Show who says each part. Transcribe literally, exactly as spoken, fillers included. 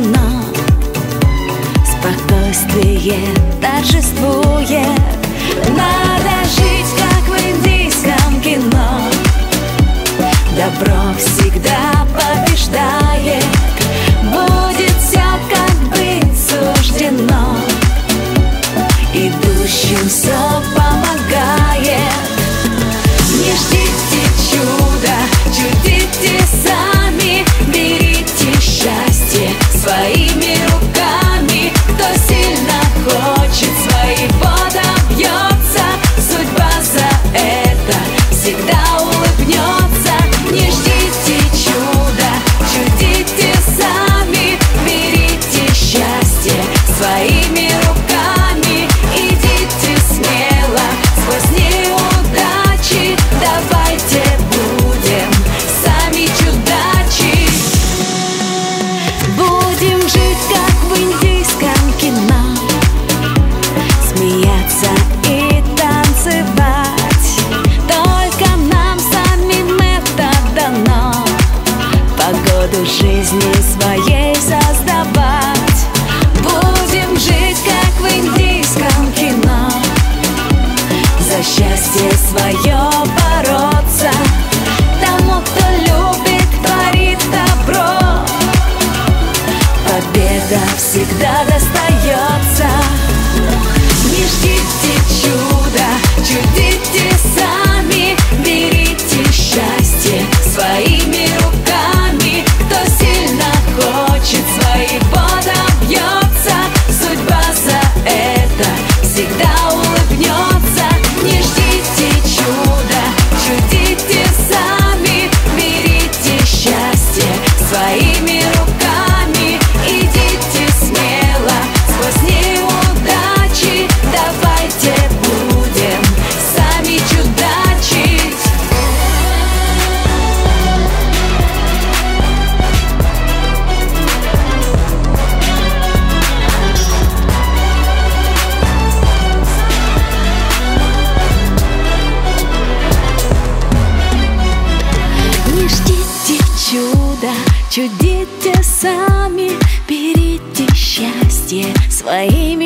Speaker 1: но спокойствие торжествует. Надо жить, как в индийском кино. Добро всегда побеждает. Будет все, как быть суждено. Идущим все помогает. Не ждите чуда, чудите сами. Берите счастье своими руками. Кто сильно хочет, своего добьется. Судьба за это всегда улыбнется. Не ждите чуда, чудите сами. Берите счастье своими руками. Идите смело сквозь неудачи. Давайте будем сами чудачить. Будем жить, как в индийском кино. Смеяться и танцевать. Только нам самим это дано. Погоду жизни своей создавать. Будем жить, как в индийском кино. За счастье свое бороться. Тому, кто любит, творит добро, победа всегда достается. Не ждите чуда, чудите сами. Берите счастье своими руками. Кто сильно хочет, своего добьется. Судьба за это всегда улыбнется. Не ждите чуда, чудите сами. Берите счастье своими руками. Идите смело сквозь неудачи. Давайте будем сами чудачить. Не ждите чуда, чудите сами. Берите счастье своими